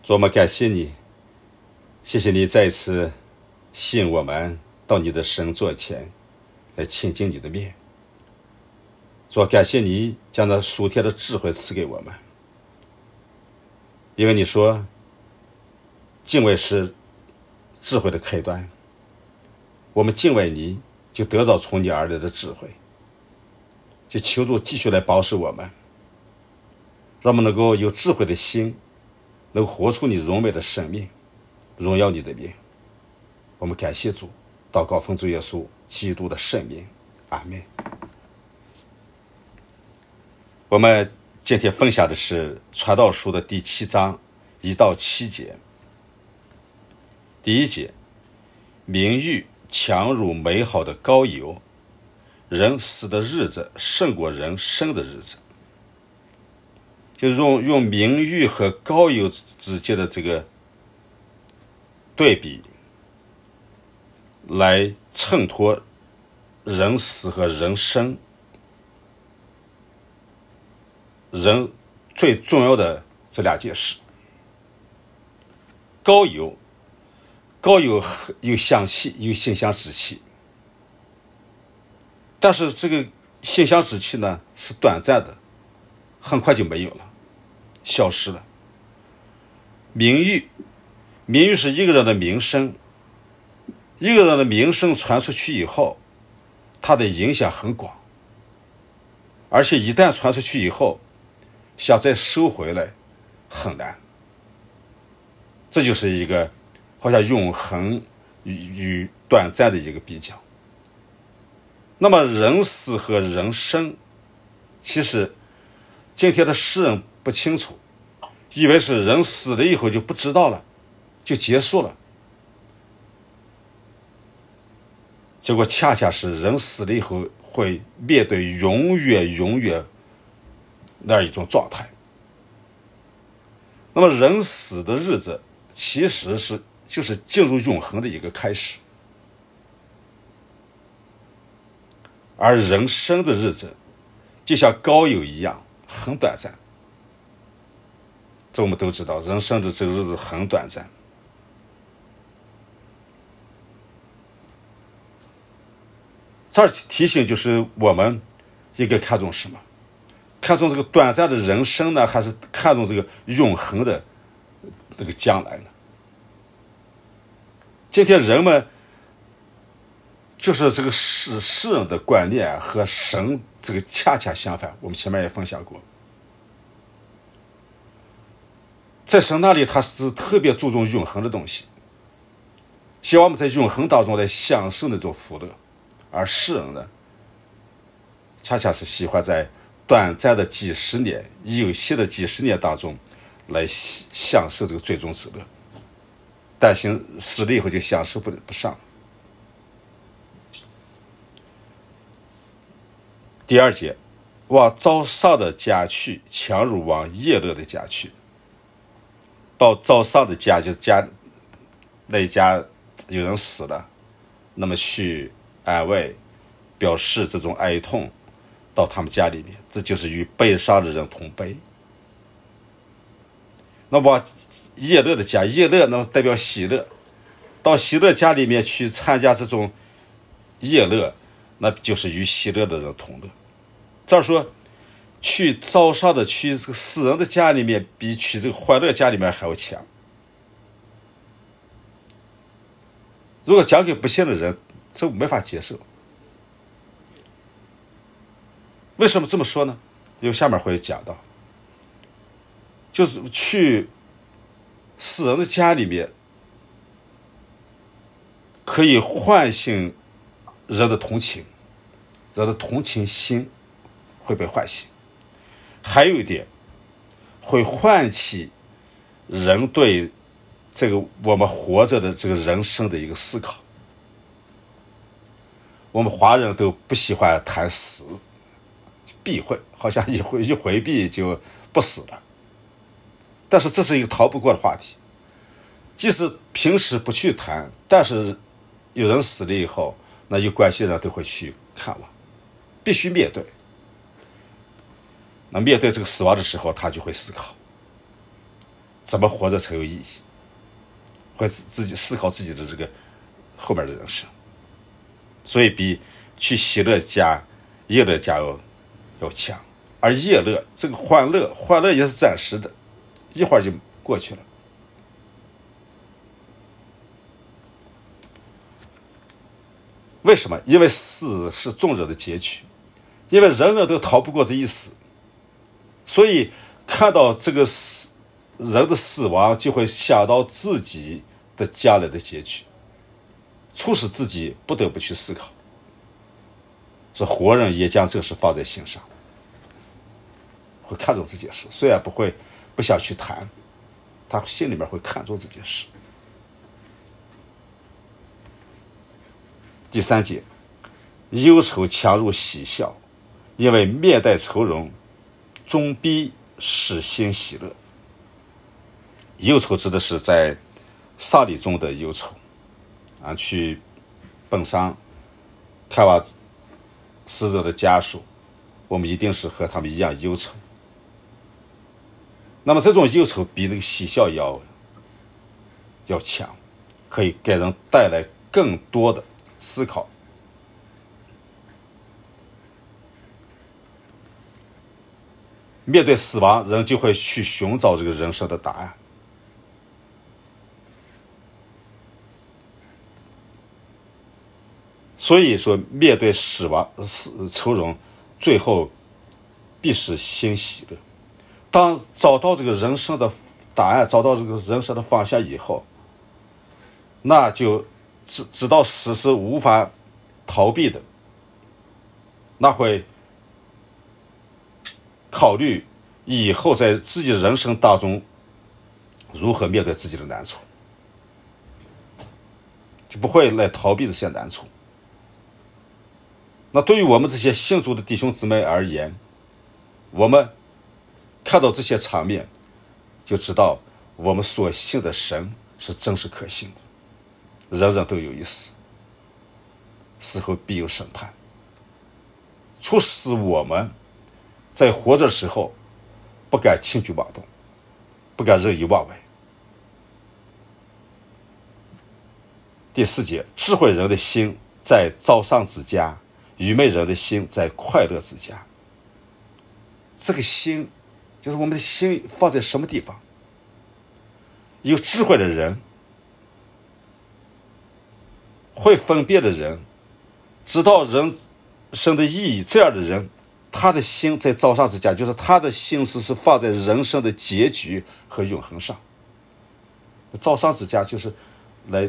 主，我们感谢你，谢谢你再一次吸引我们到你的神座前来亲近你的面。主，感谢你将那属天的智慧赐给我们，因为你说敬畏是智慧的开端，我们敬畏你，就得到从你而来的智慧。就求主继续来保守我们，让我们能够有智慧的心，能活出你荣美的生命，荣耀你的名。我们感谢主，祷告奉主耶稣基督的圣名，阿们。我们今天分享的是传道书的第7章1到7节。第1节，名誉强如美好的膏油，人死的日子胜过人生的日子。就用名誉和膏油之间的这个对比来衬托人死和人生，人最重要的这2件事。膏油有香气，有馨香之气，但是这个馨香之气呢是短暂的，很快就没有了，消失了。名誉是一个人的名声，一个人的名声传出去以后，它的影响很广，而且一旦传出去以后，想再收回来很难。这就是一个好像永恒与短暂的一个比较。那么人死和人生，其实今天的世人不清楚，以为是人死了以后就不知道了，就结束了。结果恰恰是人死了以后会面对永远那一种状态。那么人死的日子其实就是进入永恒的一个开始，而人生的日子就像膏油一样很短暂。这我们都知道，人生的这个日子很短暂。这儿提醒就是我们应该看重什么？看重这个短暂的人生呢，还是看重这个永恒的那个将来呢？今天人们就是这个世人的观念和神这个恰恰相反，我们前面也分享过。在神那里他是特别注重永恒的东西，希望我们在永恒当中来享受那种福乐，而世人呢恰恰是喜欢在短暂的几十年，有限的几十年当中来享受这个最终之乐，担心死了以后就享受不上。第2节，往早上的家去，强如往夜乐的家去。到早上的家，就是家那一家有人死了，那么去安慰，表示这种哀痛到他们家里面，这就是与悲伤的人同悲。那么夜乐的家，夜乐那么代表喜乐，到喜乐家里面去参加这种夜乐，那就是与喜乐的人同乐。这样说，去早上的去这个死人的家里面，比去这个欢乐家里面还要强。如果讲给不信的人，这没法接受。为什么这么说呢？因为下面会讲到，就是去死人的家里面，可以唤醒人的同情，人的同情心会被唤醒。还有一点，会唤起人对这个我们活着的这个人生的一个思考。我们华人都不喜欢谈死，避讳，好像一回避就不死了。但是这是一个逃不过的话题，即使平时不去谈，但是有人死了以后，那有关系的人都会去看望，必须面对。那面对这个死亡的时候，他就会思考。 怎么活着才有意义，会自己思考自己的这个后面的人生，所以比去喜乐家、业乐家要强。而业乐这个欢乐也是暂时的，一会儿就过去了。为什么？因为死是众人的结局，因为人人都逃不过这一死，所以看到这个人的死亡，就会想到自己的将来的结局，促使自己不得不去思考。说活人也将这事放在心上，会看重这件事，虽然不想去谈，他心里面会看重这件事。第三节，忧愁强如喜笑，因为面带愁容，终必使心喜乐。忧愁指的是在丧礼中的忧愁去奔丧看望死者的家属，我们一定是和他们一样忧愁。那么这种忧愁比那个喜笑要强，可以给人带来更多的思考。面对死亡，人就会去寻找这个人生的答案。所以说，面对愁容，最后必使心喜乐。当找到这个人生的答案，找到这个人生的方向以后，那就知道死是无法逃避的，那会考虑以后在自己人生当中如何面对自己的难处，就不会来逃避这些难处。那对于我们这些信主的弟兄姊妹而言，我们看到这些场面，就知道我们所信的神是真实可信的。人人都有一死，死后必有审判，促使我们在活着的时候不敢轻举妄动，不敢任意妄为。第四节，智慧人的心在遭伤之家，愚昧人的心在快乐之家。这个心就是我们的心放在什么地方。有智慧的人，会分辨的人，知道人生的意义，这样的人，他的心在遭伤之家，就是他的心思是放在人生的结局和永恒上。遭伤之家就是来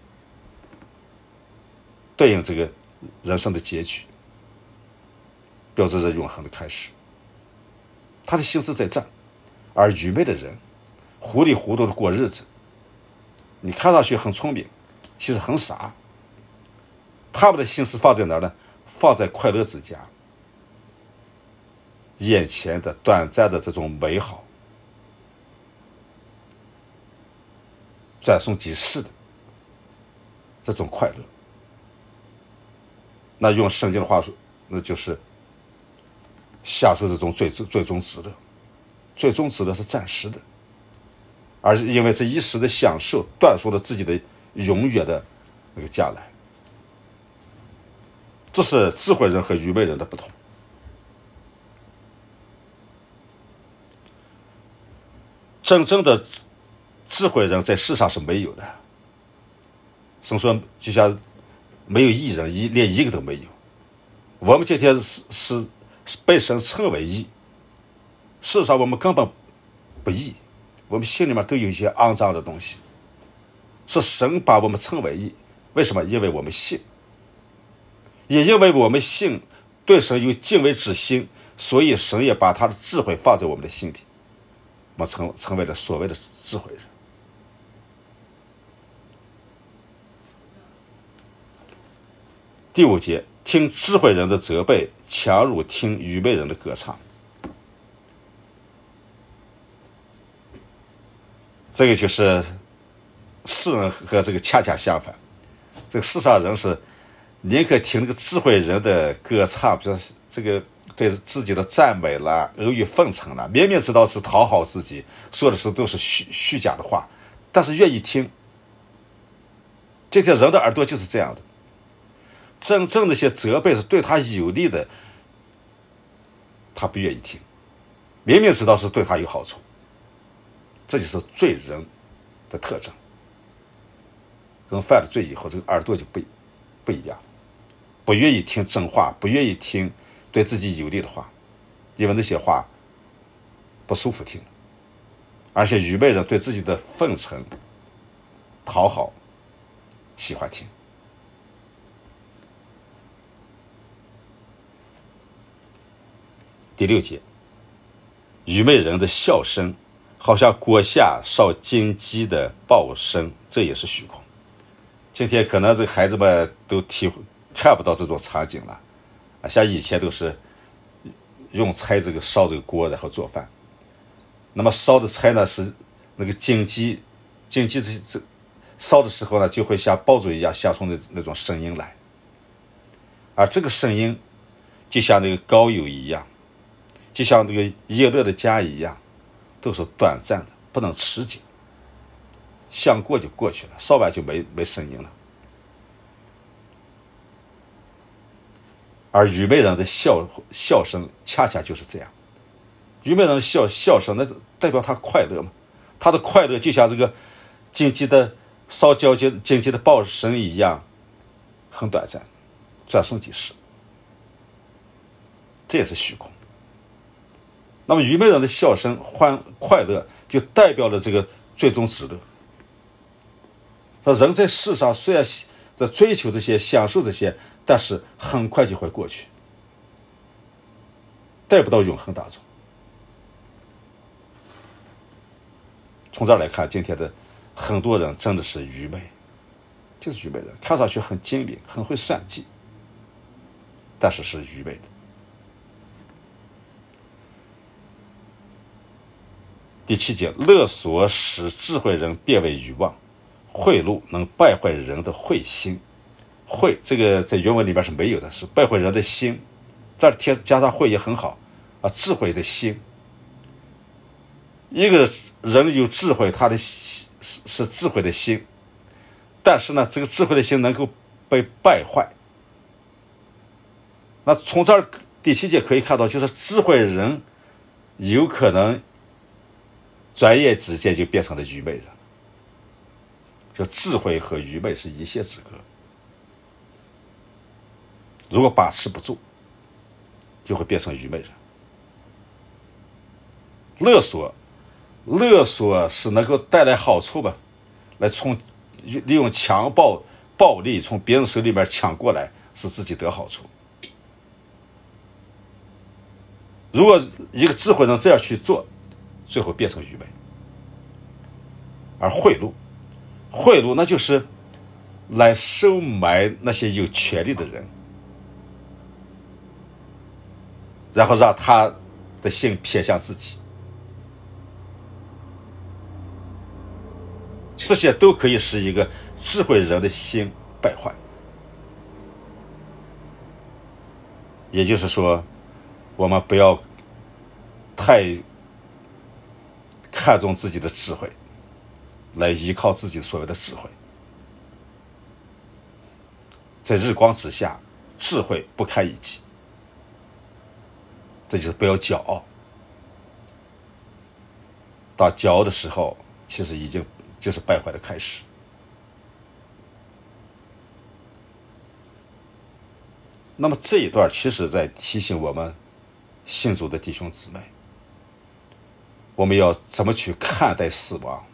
对应这个人生的结局，标志着永恒的开始。他的心思在这儿，而愚昧的人糊里糊涂的过日子，你看上去很聪明，其实很傻。他们的心思放在哪儿呢？放在快乐之家，眼前的短暂的这种美好，转瞬即逝的这种快乐。那用圣经的话说，那就是享受这种最终之乐。最终之乐是暂时的，而是因为这一时的享受断送了自己的永远的那个将来。这是智慧人和愚昧人的不同。真正的智慧人在世上是没有的。神说，就像没有义人，连一个都没有。我们今天是被神称为义，事实上我们根本不义，我们心里面都有一些肮脏的东西，是神把我们称为义。为什么？因为我们信，也因为我们信，对神有敬畏之心，所以神也把他的智慧放在我们的心里，我们成为了所谓的智慧人。第五节，听智慧人的责备，强如听愚昧人的歌唱。这个就是世人和这个恰恰相反。这个世上人是宁可听那个智慧人的歌唱，比如这个对自己的赞美啦、阿谀奉承啦，明明知道是讨好自己，说的时候都是虚假的话，但是愿意听。这些人的耳朵就是这样的，真正那些责备是对他有利的，他不愿意听，明明知道是对他有好处。这就是罪人的特征。人犯了罪以后，这个耳朵就不一样，不愿意听真话，不愿意听对自己有利的话，因为那些话不舒服听，而且愚昧人对自己的奉承、讨好喜欢听。第6节，愚昧人的笑声好像锅下烧金鸡的爆声，这也是虚空。今天可能这孩子们都看不到这种场景了，像以前都是用柴这个烧这个锅然后做饭，那么烧的柴呢是那个金鸡这烧的时候呢就会像爆竹一样下出那种声音来，而这个声音就像那个膏油一样，就像那个叶乐的家一样，都是短暂的，不能持久，想过就过去了，烧完就没声音了。而愚昧人的笑声恰恰就是这样，愚昧人的笑声那代表他快乐嘛，他的快乐就像这个荆棘的烧焦荆棘的爆声一样，很短暂，转瞬即逝，这也是虚空。那么愚昧人的笑声快乐就代表了这个最终之乐。人在世上虽然在追求这些享受这些，但是很快就会过去，带不到永恒当中。从这儿来看，今天的很多人真的是愚昧，就是愚昧人，看上去很精明，很会算计，但是是愚昧的。第7节，勒索使智慧人变为愚妄，贿赂能败坏人的慧心。慧这个在原文里面是没有的，是败坏人的心，这儿加上慧也很好啊，智慧的心。一个人有智慧，他的是智慧的心，但是呢，这个智慧的心能够被败坏。那从这儿第7节可以看到，就是智慧人有可能转眼之间就变成了愚昧人，就智慧和愚昧是一线之隔。如果把持不住，就会变成愚昧人。勒索是能够带来好处吧，来利用强暴力从别人手里面抢过来，使自己得好处。如果一个智慧人这样去做，最后变成愚昧。而贿赂那就是来收买那些有权力的人，然后让他的心偏向自己，这些都可以使一个智慧人的心败坏。也就是说，我们不要太看重自己的智慧，来依靠自己所谓的智慧。在日光之下，智慧不堪一击。这就是不要骄傲。当骄傲的时候，其实已经就是败坏的开始。那么这一段其实在提醒我们信主的弟兄姊妹，我们要怎么去看待死亡，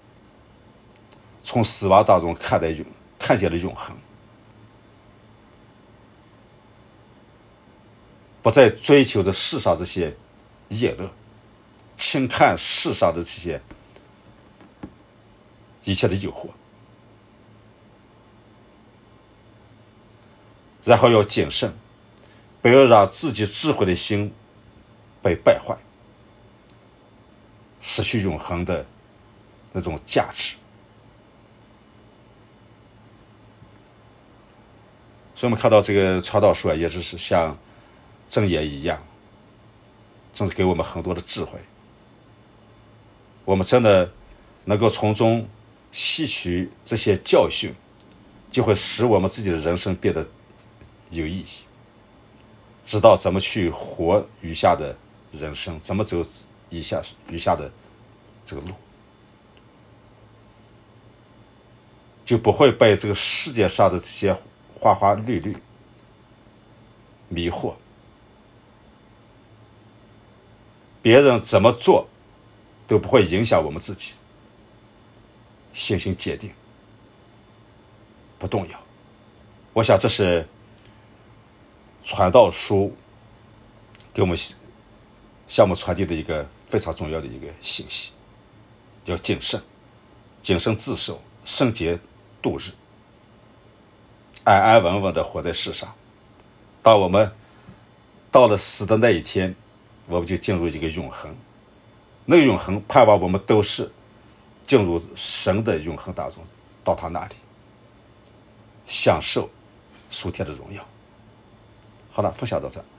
从死亡当中看见了永恒，不再追求着世上这些业乐，轻看世上的这些一切的诱惑，然后要谨慎，不要让自己智慧的心被败坏，失去永恒的那种价值。所以我们看到这个传道书也就是像箴言一样，真是给我们很多的智慧。我们真的能够从中吸取这些教训，就会使我们自己的人生变得有意义，知道怎么去活余下的人生，怎么走余下的这个路，就不会被这个世界上的这些花花绿绿迷惑。别人怎么做都不会影响我们自己，信心坚定，不动摇。我想这是传道书给我们向我们传递的一个非常重要的一个信息，要谨慎，谨慎自守，圣洁度日，安安稳稳的活在世上。当我们到了死的那一天，我们就进入一个永恒，那个永恒盼望我们都是进入神的永恒当中，到他那里享受属天的荣耀。好了，分享到这。